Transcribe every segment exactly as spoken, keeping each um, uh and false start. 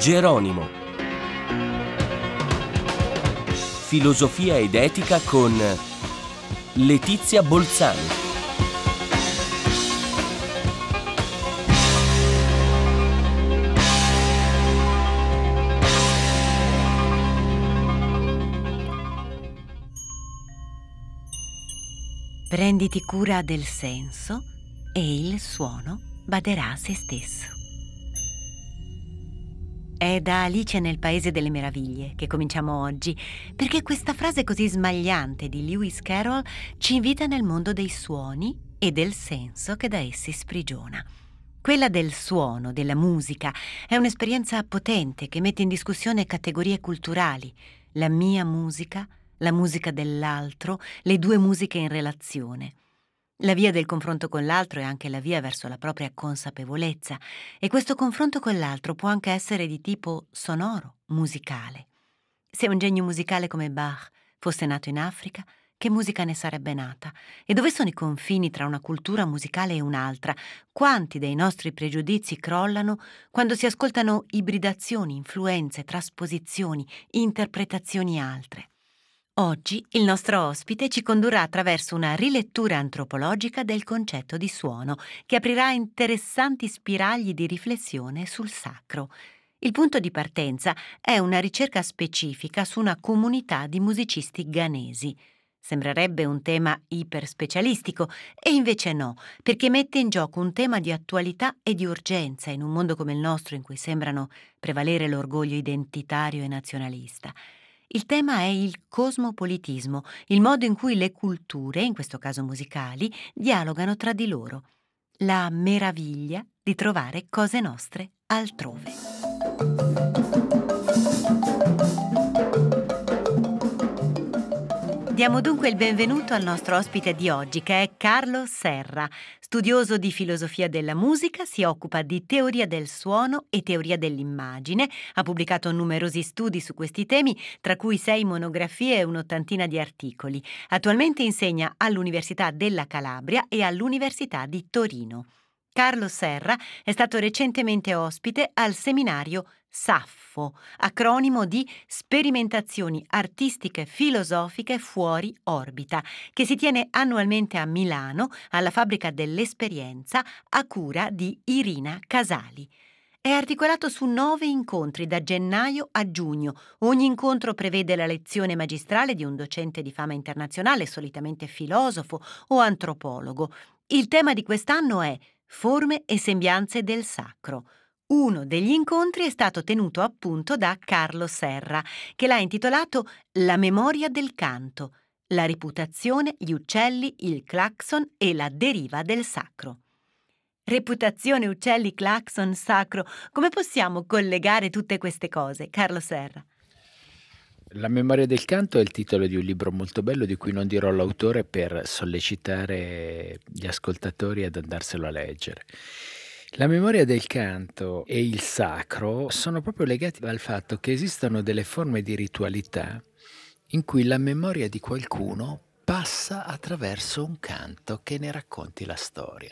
Geronimo. Filosofia ed etica con Letizia Bolzani. Prenditi cura del senso e il suono baderà a se stesso. È da Alice nel Paese delle Meraviglie che cominciamo oggi, perché questa frase così smagliante di Lewis Carroll ci invita nel mondo dei suoni e del senso che da essi sprigiona. Quella del suono, della musica, è un'esperienza potente che mette in discussione categorie culturali, la mia musica, la musica dell'altro, le due musiche in relazione. La via del confronto con l'altro è anche la via verso la propria consapevolezza, e questo confronto con l'altro può anche essere di tipo sonoro, musicale. Se un genio musicale come Bach fosse nato in Africa, che musica ne sarebbe nata? E dove sono i confini tra una cultura musicale e un'altra? Quanti dei nostri pregiudizi crollano quando si ascoltano ibridazioni, influenze, trasposizioni, interpretazioni altre? Oggi il nostro ospite ci condurrà attraverso una rilettura antropologica del concetto di suono, che aprirà interessanti spiragli di riflessione sul sacro. Il punto di partenza è una ricerca specifica su una comunità di musicisti ghanesi. Sembrerebbe un tema iperspecialistico, e invece no, perché mette in gioco un tema di attualità e di urgenza in un mondo come il nostro, in cui sembrano prevalere l'orgoglio identitario e nazionalista. Il tema è il cosmopolitismo, il modo in cui le culture, in questo caso musicali, dialogano tra di loro. La meraviglia di trovare cose nostre altrove. Diamo dunque il benvenuto al nostro ospite di oggi, che è Carlo Serra. Studioso di filosofia della musica, si occupa di teoria del suono e teoria dell'immagine, ha pubblicato numerosi studi su questi temi, tra cui sei monografie e un'ottantina di articoli. Attualmente insegna all'Università della Calabria e all'Università di Torino. Carlo Serra è stato recentemente ospite al seminario SAFFO, acronimo di Sperimentazioni Artistiche Filosofiche Fuori Orbita, che si tiene annualmente a Milano, alla Fabbrica dell'Esperienza, a cura di Irina Casali. È articolato su nove incontri da gennaio a giugno. Ogni incontro prevede la lezione magistrale di un docente di fama internazionale, solitamente filosofo o antropologo. Il tema di quest'anno è Forme e sembianze del sacro. Uno degli incontri è stato tenuto appunto da Carlo Serra, che l'ha intitolato La memoria del canto, la reputazione, gli uccelli, il clacson e la deriva del sacro. Reputazione, uccelli, clacson, sacro. Come possiamo collegare tutte queste cose, Carlo Serra? La memoria del canto è il titolo di un libro molto bello, di cui non dirò l'autore per sollecitare gli ascoltatori ad andarselo a leggere. La memoria del canto e il sacro sono proprio legati al fatto che esistono delle forme di ritualità in cui la memoria di qualcuno passa attraverso un canto che ne racconti la storia.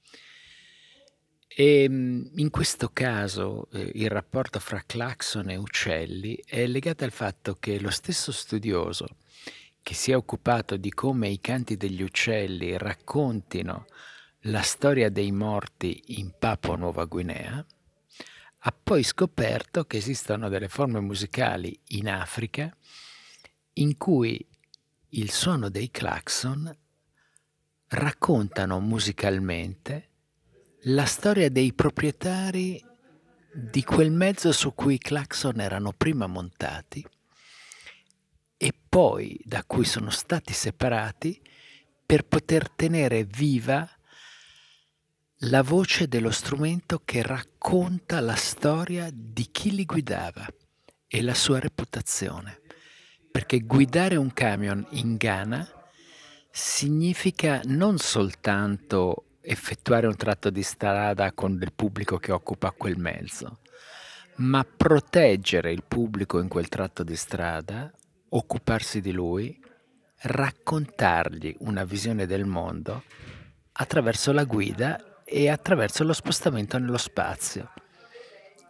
E in questo caso eh, il rapporto fra clacson e uccelli è legato al fatto che lo stesso studioso che si è occupato di come i canti degli uccelli raccontino la storia dei morti in Papua Nuova Guinea ha poi scoperto che esistono delle forme musicali in Africa in cui il suono dei clacson raccontano musicalmente la storia dei proprietari di quel mezzo su cui i clacson erano prima montati e poi da cui sono stati separati per poter tenere viva la voce dello strumento che racconta la storia di chi li guidava e la sua reputazione. Perché guidare un camion in Ghana significa non soltanto effettuare un tratto di strada con del pubblico che occupa quel mezzo, ma proteggere il pubblico in quel tratto di strada, occuparsi di lui, raccontargli una visione del mondo attraverso la guida e attraverso lo spostamento nello spazio.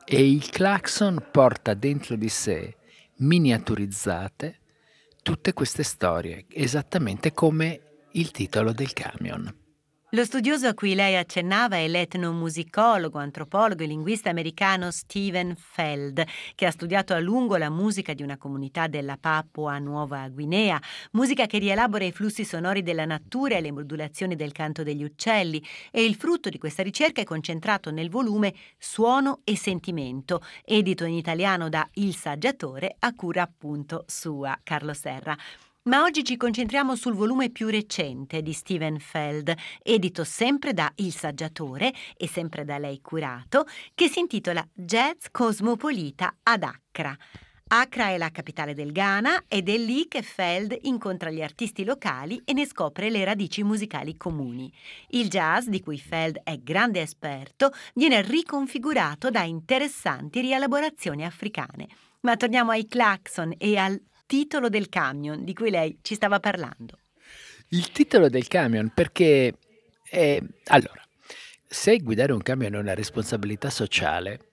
e il clacson porta dentro di sé, miniaturizzate, tutte queste storie, esattamente come il titolo del camion. Lo studioso a cui lei accennava è l'etnomusicologo, antropologo e linguista americano Steven Feld, che ha studiato a lungo la musica di una comunità della Papua Nuova Guinea, musica che rielabora i flussi sonori della natura e le modulazioni del canto degli uccelli, e il frutto di questa ricerca è concentrato nel volume Suono e Sentimento, edito in italiano da Il Saggiatore, a cura appunto sua, Carlo Serra. Ma oggi ci concentriamo sul volume più recente di Steven Feld, edito sempre da Il Saggiatore e sempre da lei curato, che si intitola Jazz Cosmopolita ad Accra. Accra è la capitale del Ghana ed è lì che Feld incontra gli artisti locali e ne scopre le radici musicali comuni. Il jazz, di cui Feld è grande esperto, viene riconfigurato da interessanti rielaborazioni africane. Ma torniamo ai clacson e al titolo del camion di cui lei ci stava parlando. Il titolo del camion perché è... Allora, se guidare un camion è una responsabilità sociale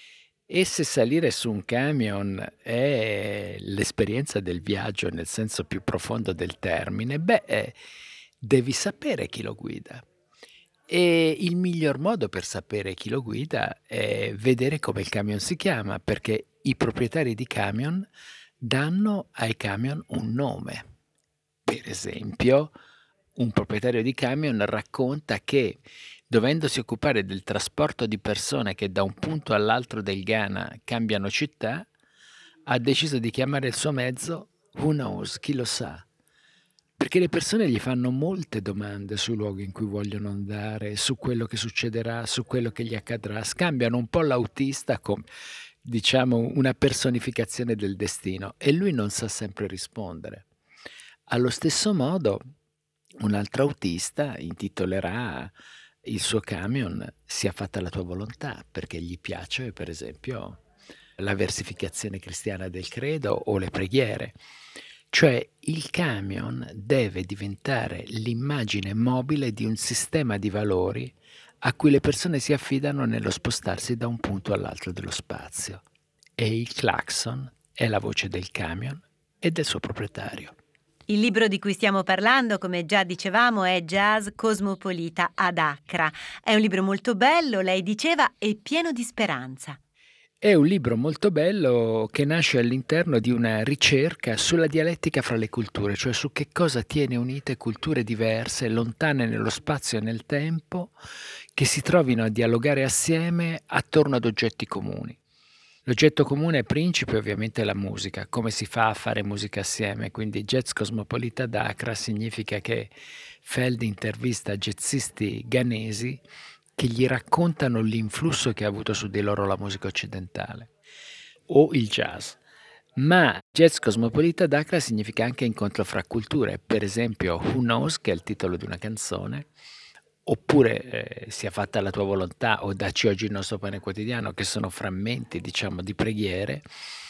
e se salire su un camion è l'esperienza del viaggio nel senso più profondo del termine, beh, eh, devi sapere chi lo guida. E il miglior modo per sapere chi lo guida è vedere come il camion si chiama, perché i proprietari di camion danno ai camion un nome. Per esempio, un proprietario di camion racconta che, dovendosi occupare del trasporto di persone che da un punto all'altro del Ghana cambiano città, ha deciso di chiamare il suo mezzo Who Knows, chi lo sa. Perché le persone gli fanno molte domande sui luoghi in cui vogliono andare, su quello che succederà, su quello che gli accadrà. Scambiano un po' l'autista con, diciamo, una personificazione del destino e lui non sa sempre rispondere. Allo stesso modo, un altro autista intitolerà il suo camion Sia fatta la tua volontà, perché gli piace, per esempio, la versificazione cristiana del credo o le preghiere. Cioè il camion deve diventare l'immagine mobile di un sistema di valori a cui le persone si affidano nello spostarsi da un punto all'altro dello spazio. E il clacson è la voce del camion e del suo proprietario. Il libro di cui stiamo parlando, come già dicevamo, è Jazz Cosmopolita ad Accra. È un libro molto bello, lei diceva, e pieno di speranza. È un libro molto bello che nasce all'interno di una ricerca sulla dialettica fra le culture, cioè su che cosa tiene unite culture diverse, lontane nello spazio e nel tempo, che si trovino a dialogare assieme attorno ad oggetti comuni. L'oggetto comune principe ovviamente è la musica, come si fa a fare musica assieme, quindi Jazz Cosmopolita d'Accra significa che Feld intervista jazzisti ghanesi che gli raccontano l'influsso che ha avuto su di loro la musica occidentale o il jazz. Ma Jazz Cosmopolita d'Accra significa anche incontro fra culture, per esempio Who Knows, che è il titolo di una canzone, oppure eh, Sia fatta la tua volontà o Dacci oggi il nostro pane quotidiano, che sono frammenti, diciamo, di preghiere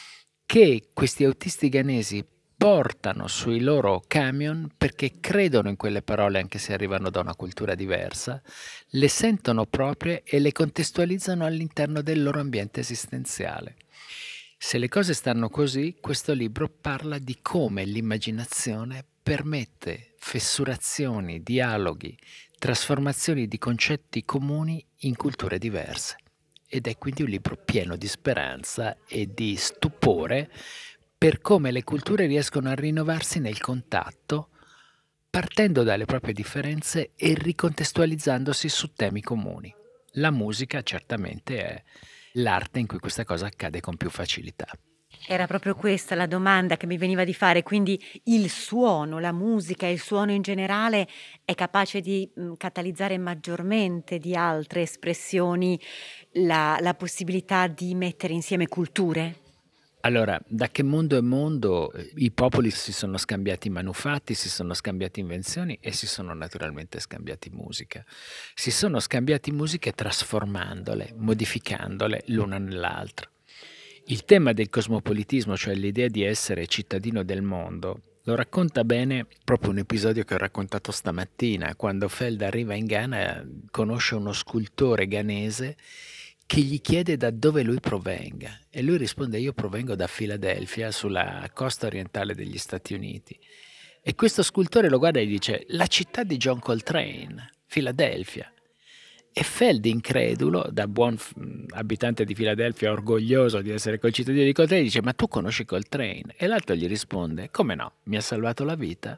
che questi autisti ghanesi portano sui loro camion perché credono in quelle parole anche se arrivano da una cultura diversa, le sentono proprie e le contestualizzano all'interno del loro ambiente esistenziale. Se le cose stanno così, questo libro parla di come l'immaginazione permette fessurazioni, dialoghi, trasformazioni di concetti comuni in culture diverse. Ed è quindi un libro pieno di speranza e di stupore per come le culture riescono a rinnovarsi nel contatto, partendo dalle proprie differenze e ricontestualizzandosi su temi comuni. La musica certamente è l'arte in cui questa cosa accade con più facilità. Era proprio questa la domanda che mi veniva di fare, quindi il suono, la musica e il suono in generale è capace di mh, catalizzare maggiormente di altre espressioni la, la possibilità di mettere insieme culture? Allora, da che mondo è mondo, eh, i popoli si sono scambiati manufatti, si sono scambiati invenzioni e si sono naturalmente scambiati musica. Si sono scambiati musiche trasformandole, modificandole l'una nell'altra. Il tema del cosmopolitismo, cioè l'idea di essere cittadino del mondo, lo racconta bene proprio un episodio che ho raccontato stamattina, quando Feld arriva in Ghana, conosce uno scultore ghanese che gli chiede da dove lui provenga e lui risponde: io provengo da Filadelfia, sulla costa orientale degli Stati Uniti. E questo scultore lo guarda e gli dice: la città di John Coltrane, Filadelfia. E Feld, incredulo, da buon f- abitante di Filadelfia, orgoglioso di essere concittadino di Coltrane, dice: ma tu conosci Coltrane? E l'altro gli risponde: come no, mi ha salvato la vita.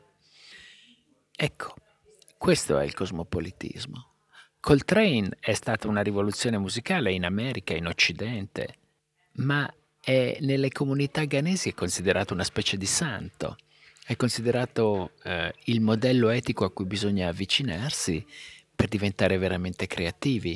Ecco, questo è il cosmopolitismo. Coltrane è stata una rivoluzione musicale in America, in Occidente, ma è, nelle comunità ghanesi è considerato una specie di santo, è considerato eh, il modello etico a cui bisogna avvicinarsi per diventare veramente creativi.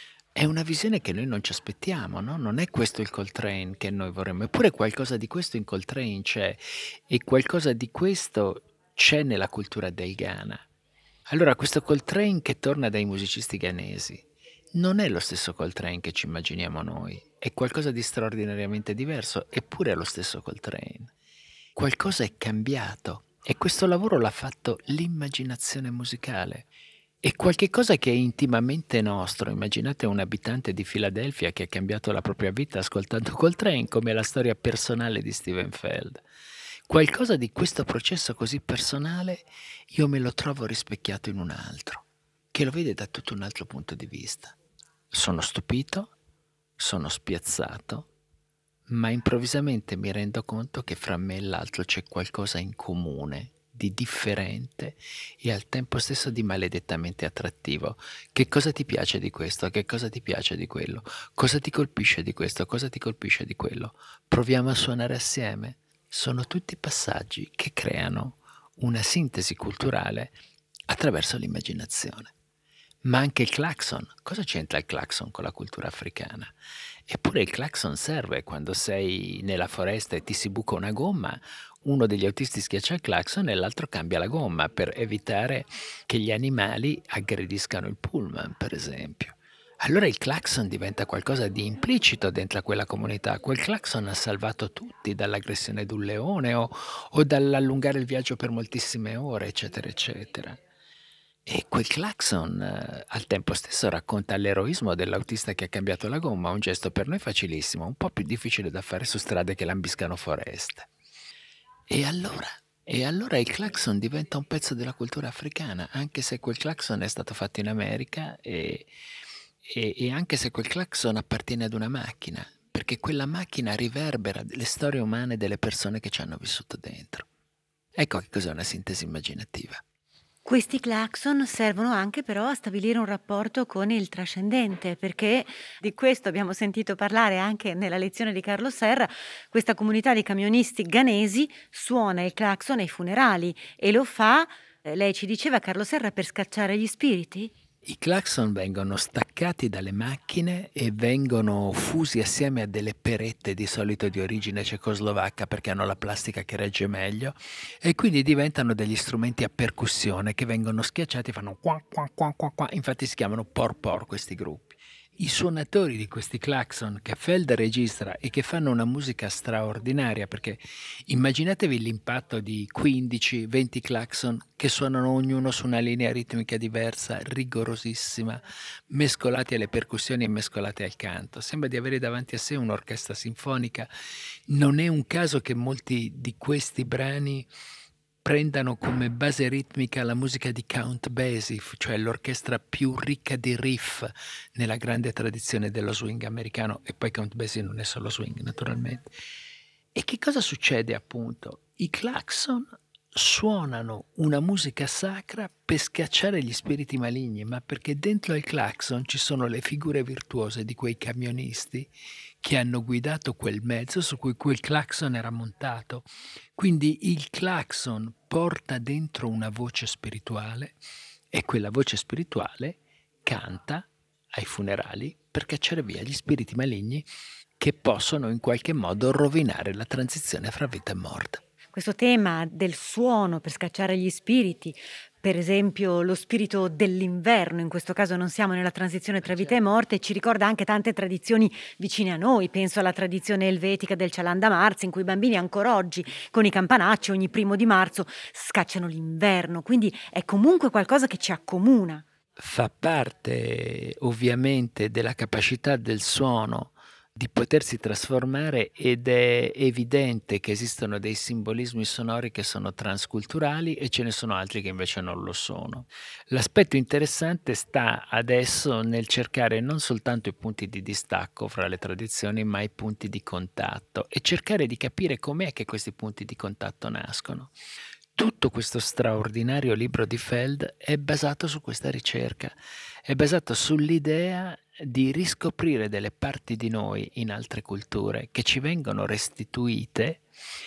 È una visione che noi non ci aspettiamo, no? Non è questo il Coltrane che noi vorremmo, eppure qualcosa di questo in Coltrane c'è, e qualcosa di questo c'è nella cultura del Ghana. Allora, questo Coltrane che torna dai musicisti ghanesi non è lo stesso Coltrane che ci immaginiamo noi, è qualcosa di straordinariamente diverso, eppure è lo stesso Coltrane. Qualcosa è cambiato e questo lavoro l'ha fatto l'immaginazione musicale. È qualche cosa che è intimamente nostro. Immaginate un abitante di Filadelfia che ha cambiato la propria vita ascoltando Coltrane, come la storia personale di Steven Feld. Qualcosa di questo processo così personale io me lo trovo rispecchiato in un altro, che lo vede da tutto un altro punto di vista. Sono stupito, sono spiazzato, ma improvvisamente mi rendo conto che fra me e l'altro c'è qualcosa in comune, di differente e al tempo stesso di maledettamente attrattivo. Che cosa ti piace di questo? Che cosa ti piace di quello? Cosa ti colpisce di questo? Cosa ti colpisce di quello? Proviamo a suonare assieme. Sono tutti passaggi che creano una sintesi culturale attraverso l'immaginazione. Ma anche il clacson, cosa c'entra il clacson con la cultura africana? Eppure il clacson serve quando sei nella foresta e ti si buca una gomma, uno degli autisti schiaccia il clacson e l'altro cambia la gomma per evitare che gli animali aggrediscano il pullman, per esempio. Allora il clacson diventa qualcosa di implicito dentro a quella comunità. Quel clacson ha salvato tutti dall'aggressione di un leone o, o dall'allungare il viaggio per moltissime ore, eccetera, eccetera. E quel clacson eh, al tempo stesso racconta l'eroismo dell'autista che ha cambiato la gomma, un gesto per noi facilissimo, un po' più difficile da fare su strade che lambiscano foreste. E allora, e allora il clacson diventa un pezzo della cultura africana, anche se quel clacson è stato fatto in America e, e, e anche se quel clacson appartiene ad una macchina, perché quella macchina riverbera le storie umane delle persone che ci hanno vissuto dentro. Ecco che cos'è una sintesi immaginativa. Questi clacson servono anche però a stabilire un rapporto con il trascendente, perché di questo abbiamo sentito parlare anche nella lezione di Carlo Serra. Questa comunità di camionisti ghanesi suona il clacson ai funerali e lo fa, eh, lei ci diceva, Carlo Serra, per scacciare gli spiriti? I clacson vengono staccati dalle macchine e vengono fusi assieme a delle perette, di solito di origine cecoslovacca, perché hanno la plastica che regge meglio, e quindi diventano degli strumenti a percussione che vengono schiacciati e fanno qua qua qua qua qua. Infatti si chiamano por por questi gruppi. I suonatori di questi clacson che Feld registra e che fanno una musica straordinaria, perché immaginatevi l'impatto di quindici venti clacson che suonano ognuno su una linea ritmica diversa, rigorosissima, mescolati alle percussioni e mescolati al canto. Sembra di avere davanti a sé un'orchestra sinfonica. Non è un caso che molti di questi brani prendano come base ritmica la musica di Count Basie, cioè l'orchestra più ricca di riff nella grande tradizione dello swing americano, e poi Count Basie non è solo swing, naturalmente. E che cosa succede appunto? I clacson suonano una musica sacra per scacciare gli spiriti maligni, ma perché dentro il clacson ci sono le figure virtuose di quei camionisti che hanno guidato quel mezzo su cui quel clacson era montato. Quindi il clacson porta dentro una voce spirituale e quella voce spirituale canta ai funerali per cacciare via gli spiriti maligni che possono in qualche modo rovinare la transizione fra vita e morte. Questo tema del suono per scacciare gli spiriti, per esempio lo spirito dell'inverno, in questo caso non siamo nella transizione tra vita e morte, ci ricorda anche tante tradizioni vicine a noi. Penso alla tradizione elvetica del Cialanda Mars, in cui i bambini ancora oggi con i campanacci ogni primo di marzo scacciano l'inverno, quindi è comunque qualcosa che ci accomuna. fa parte ovviamente della capacità del suono di potersi trasformare, ed è evidente che esistono dei simbolismi sonori che sono transculturali e ce ne sono altri che invece non lo sono. L'aspetto interessante sta adesso nel cercare non soltanto i punti di distacco fra le tradizioni, ma i punti di contatto, e cercare di capire com'è che questi punti di contatto nascono. Tutto questo straordinario libro di Feld è basato su questa ricerca, è basato sull'idea di riscoprire delle parti di noi in altre culture che ci vengono restituite,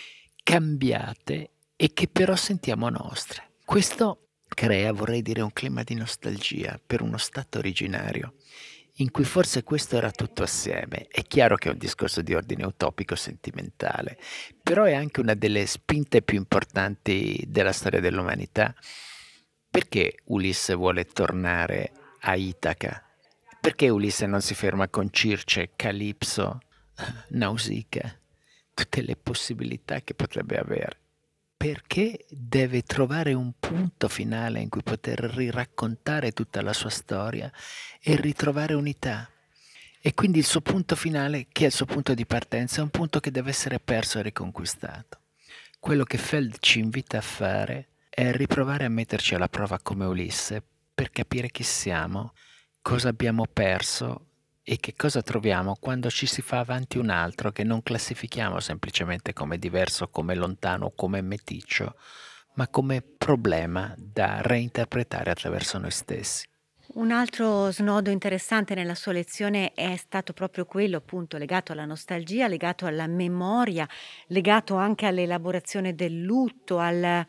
cambiate e che però sentiamo nostre. Questo crea, vorrei dire, un clima di nostalgia per uno stato originario in cui forse questo era tutto assieme. È chiaro che è un discorso di ordine utopico sentimentale, però è anche una delle spinte più importanti della storia dell'umanità. Perché Ulisse vuole tornare a Itaca? Perché Ulisse non si ferma con Circe, Calipso, Nausicaa, tutte le possibilità che potrebbe avere? Perché deve trovare un punto finale in cui poter riraccontare tutta la sua storia e ritrovare unità. E quindi il suo punto finale, che è il suo punto di partenza, è un punto che deve essere perso e riconquistato. Quello che Feld ci invita a fare è riprovare a metterci alla prova come Ulisse per capire chi siamo, cosa abbiamo perso e che cosa troviamo quando ci si fa avanti un altro che non classifichiamo semplicemente come diverso, come lontano, come meticcio, ma come problema da reinterpretare attraverso noi stessi. Un altro snodo interessante nella sua lezione è stato proprio quello, appunto, legato alla nostalgia, legato alla memoria, legato anche all'elaborazione del lutto, al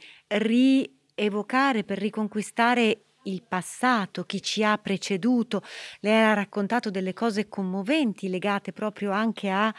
rievocare per riconquistare il passato, chi ci ha preceduto. Lei ha raccontato delle cose commoventi legate proprio anche a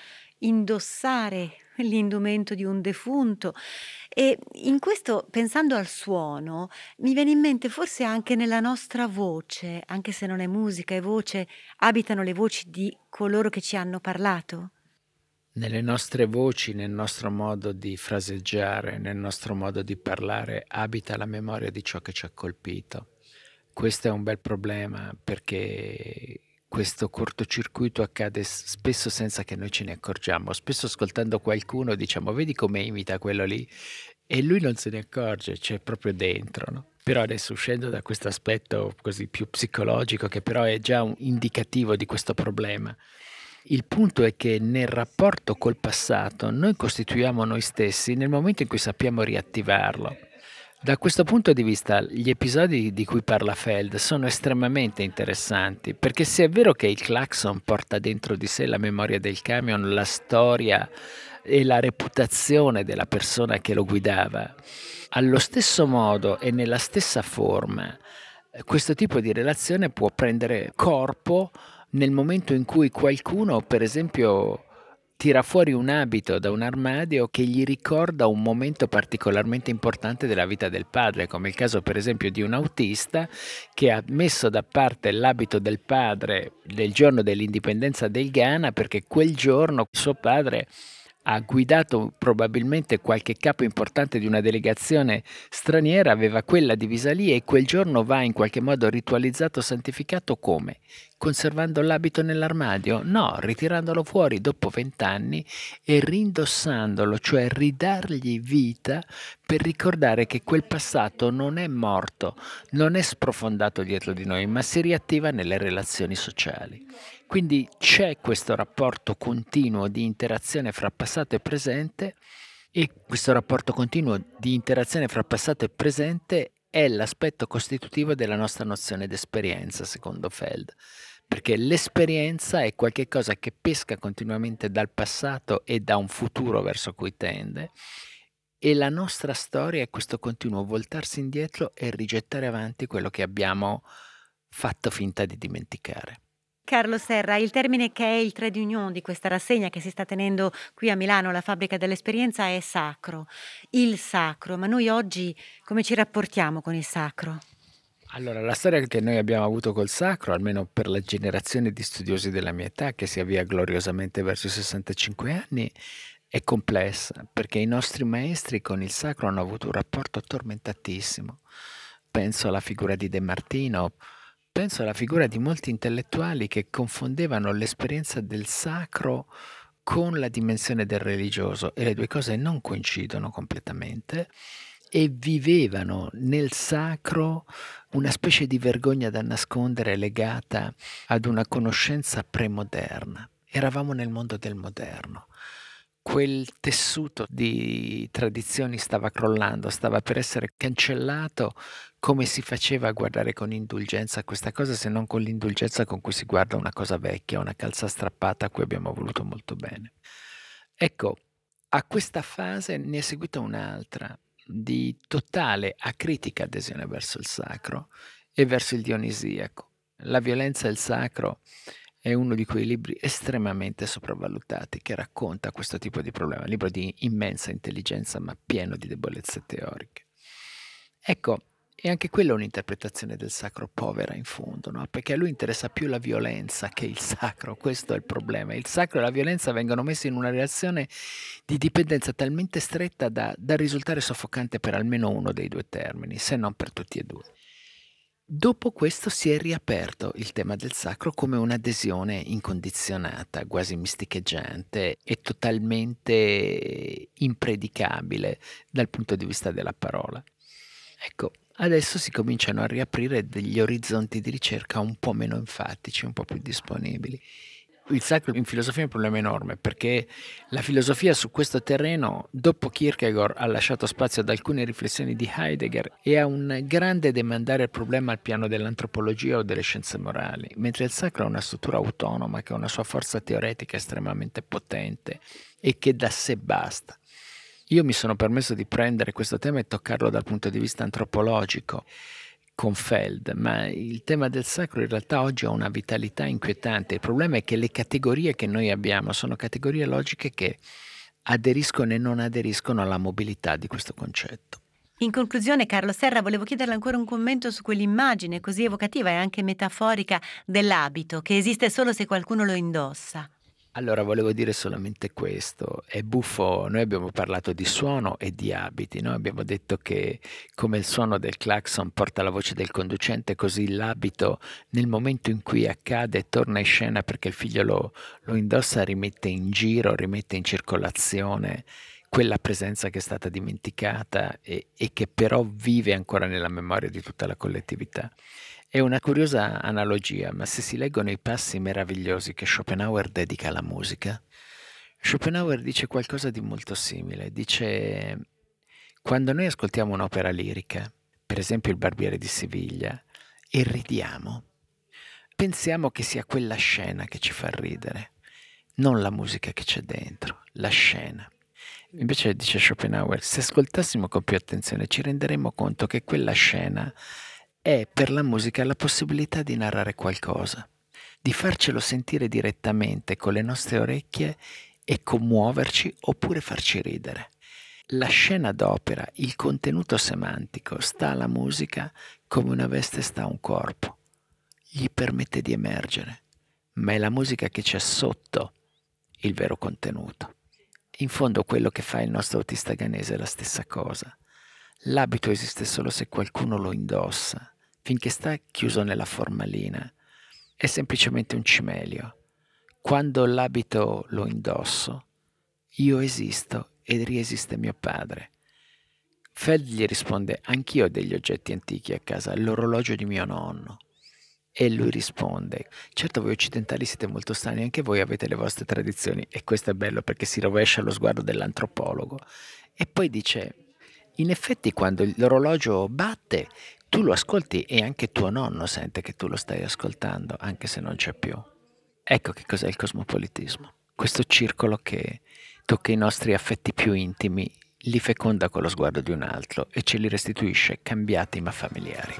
indossare l'indumento di un defunto. E in questo, pensando al suono, mi viene in mente forse anche nella nostra voce, anche se non è musica, è voce, abitano le voci di coloro che ci hanno parlato? Nelle nostre voci, nel nostro modo di fraseggiare, nel nostro modo di parlare, abita la memoria di ciò che ci ha colpito. Questo è un bel problema, perché questo cortocircuito accade spesso senza che noi ce ne accorgiamo. Spesso, ascoltando qualcuno, diciamo: vedi come imita quello lì, e lui non se ne accorge, c'è proprio dentro, no? Però adesso, uscendo da questo aspetto così più psicologico, che però è già un indicativo di questo problema, il punto è che nel rapporto col passato noi costituiamo noi stessi nel momento in cui sappiamo riattivarlo. Da questo punto di vista, gli episodi di cui parla Feld sono estremamente interessanti, perché se è vero che il clacson porta dentro di sé la memoria del camion, la storia e la reputazione della persona che lo guidava, allo stesso modo e nella stessa forma, questo tipo di relazione può prendere corpo nel momento in cui qualcuno, per esempio, tira fuori un abito da un armadio che gli ricorda un momento particolarmente importante della vita del padre, come il caso per esempio di un autista che ha messo da parte l'abito del padre del giorno dell'indipendenza del Ghana, perché quel giorno suo padre ha guidato probabilmente qualche capo importante di una delegazione straniera, aveva quella divisa lì, e quel giorno va in qualche modo ritualizzato, santificato come? Conservando l'abito nell'armadio? No, ritirandolo fuori dopo vent'anni e rindossandolo, cioè ridargli vita per ricordare che quel passato non è morto, non è sprofondato dietro di noi, ma si riattiva nelle relazioni sociali. Quindi c'è questo rapporto continuo di interazione fra passato e presente, e questo rapporto continuo di interazione fra passato e presente è l'aspetto costitutivo della nostra nozione d'esperienza, secondo Feld, perché l'esperienza è qualcosa che pesca continuamente dal passato e da un futuro verso cui tende, e la nostra storia è questo continuo voltarsi indietro e rigettare avanti quello che abbiamo fatto finta di dimenticare. Carlo Serra, il termine che è il trait d'union di questa rassegna che si sta tenendo qui a Milano, la Fabbrica dell'Esperienza, è sacro, il sacro. Ma noi oggi come ci rapportiamo con il sacro? Allora, la storia che noi abbiamo avuto col sacro, almeno per la generazione di studiosi della mia età, che si avvia gloriosamente verso i sessantacinque anni, è complessa, perché i nostri maestri con il sacro hanno avuto un rapporto tormentatissimo. Penso alla figura di De Martino, penso alla figura di molti intellettuali che confondevano l'esperienza del sacro con la dimensione del religioso, e le due cose non coincidono completamente, e vivevano nel sacro una specie di vergogna da nascondere legata ad una conoscenza premoderna. Eravamo nel mondo del moderno. Quel tessuto di tradizioni stava crollando, stava per essere cancellato. Come si faceva a guardare con indulgenza questa cosa, se non con l'indulgenza con cui si guarda una cosa vecchia, una calza strappata a cui abbiamo voluto molto bene? Ecco, a questa fase ne è seguita un'altra di totale acritica adesione verso il sacro e verso il dionisiaco. La violenza e il sacro è uno di quei libri estremamente sopravvalutati che racconta questo tipo di problema, un libro di immensa intelligenza ma pieno di debolezze teoriche. Ecco, e anche quella è un'interpretazione del sacro povera in fondo, no? Perché a lui interessa più la violenza che il sacro, questo è il problema. Il sacro e la violenza vengono messi in una relazione di dipendenza talmente stretta da, da risultare soffocante per almeno uno dei due termini, se non per tutti e due. Dopo questo si è riaperto il tema del sacro come un'adesione incondizionata, quasi misticheggiante e totalmente impredicabile dal punto di vista della parola. Ecco, adesso si cominciano a riaprire degli orizzonti di ricerca un po' meno enfatici, un po' più disponibili. Il sacro in filosofia è un problema enorme, perché la filosofia su questo terreno, dopo Kierkegaard, ha lasciato spazio ad alcune riflessioni di Heidegger e a un grande demandare il problema al piano dell'antropologia o delle scienze morali, mentre il sacro ha una struttura autonoma che ha una sua forza teoretica estremamente potente e che da sé basta. Io mi sono permesso di prendere questo tema e toccarlo dal punto di vista antropologico con Feld, ma il tema del sacro in realtà oggi ha una vitalità inquietante. Il problema è che le categorie che noi abbiamo sono categorie logiche che aderiscono e non aderiscono alla mobilità di questo concetto. In conclusione, Carlo Serra, volevo chiederle ancora un commento su quell'immagine così evocativa e anche metaforica dell'abito, che esiste solo se qualcuno lo indossa. Allora, volevo dire solamente questo. È buffo, noi abbiamo parlato di suono e di abiti, no? Abbiamo detto che come il suono del clacson porta la voce del conducente, così l'abito nel momento in cui accade torna in scena perché il figlio lo, lo indossa, rimette in giro, rimette in circolazione quella presenza che è stata dimenticata e, e che però vive ancora nella memoria di tutta la collettività. È una curiosa analogia, ma se si leggono i passi meravigliosi che Schopenhauer dedica alla musica, Schopenhauer dice qualcosa di molto simile. Dice: quando noi ascoltiamo un'opera lirica, per esempio Il Barbiere di Siviglia, e ridiamo, pensiamo che sia quella scena che ci fa ridere, non la musica che c'è dentro, la scena. Invece, dice Schopenhauer, se ascoltassimo con più attenzione ci renderemmo conto che quella scena è per la musica la possibilità di narrare qualcosa, di farcelo sentire direttamente con le nostre orecchie e commuoverci oppure farci ridere. La scena d'opera, il contenuto semantico sta alla musica come una veste sta a un corpo, gli permette di emergere, ma è la musica che c'è sotto il vero contenuto. In fondo quello che fa il nostro autista ghanese è la stessa cosa. L'abito esiste solo se qualcuno lo indossa. Finché sta chiuso nella formalina è semplicemente un cimelio. Quando l'abito lo indosso, io esisto ed riesiste mio padre. Feld gli risponde: anch'io ho degli oggetti antichi a casa, l'orologio di mio nonno. E lui risponde: certo, voi occidentali siete molto strani, anche voi avete le vostre tradizioni. E questo è bello perché si rovescia lo sguardo dell'antropologo. E poi dice: in effetti quando l'orologio batte tu lo ascolti e anche tuo nonno sente che tu lo stai ascoltando, anche se non c'è più. Ecco che cos'è il cosmopolitismo. Questo circolo che tocca i nostri affetti più intimi, li feconda con lo sguardo di un altro e ce li restituisce cambiati ma familiari.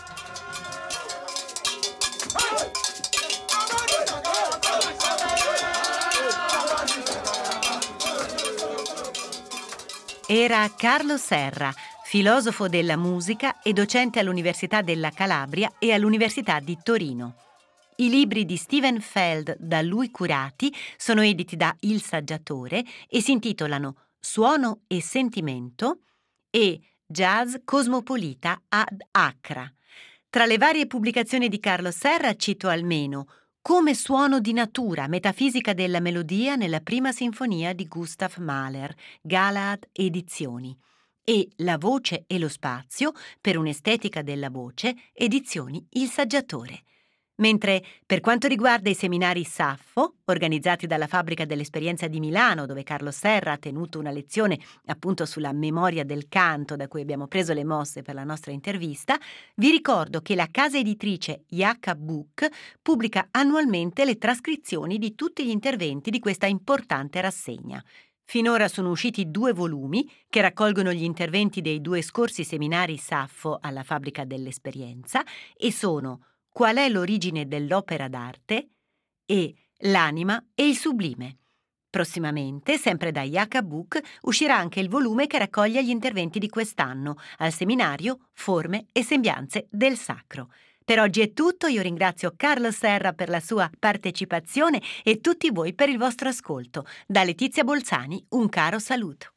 Era Carlo Serra, filosofo della musica e docente all'Università della Calabria e all'Università di Torino. I libri di Steven Feld da lui curati sono editi da Il Saggiatore e si intitolano Suono e sentimento e Jazz cosmopolita ad Accra. Tra le varie pubblicazioni di Carlos Serra cito almeno Come suono di natura, metafisica della melodia nella prima sinfonia di Gustav Mahler, Galahad Edizioni, e La voce e lo spazio, per un'estetica della voce, edizioni Il Saggiatore. Mentre per quanto riguarda i seminari Saffo, organizzati dalla Fabbrica dell'Esperienza di Milano, dove Carlos Serra ha tenuto una lezione appunto sulla memoria del canto, da cui abbiamo preso le mosse per la nostra intervista, vi ricordo che la casa editrice Yaka Book pubblica annualmente le trascrizioni di tutti gli interventi di questa importante rassegna. Finora sono usciti due volumi che raccolgono gli interventi dei due scorsi seminari Saffo alla Fabbrica dell'Esperienza e sono Qual è l'origine dell'opera d'arte e L'anima e il sublime. Prossimamente, sempre da Yaka Book, uscirà anche il volume che raccoglie gli interventi di quest'anno al seminario Forme e sembianze del sacro. Per oggi è tutto, io ringrazio Carlos Serra per la sua partecipazione e tutti voi per il vostro ascolto. Da Letizia Bolzani un caro saluto.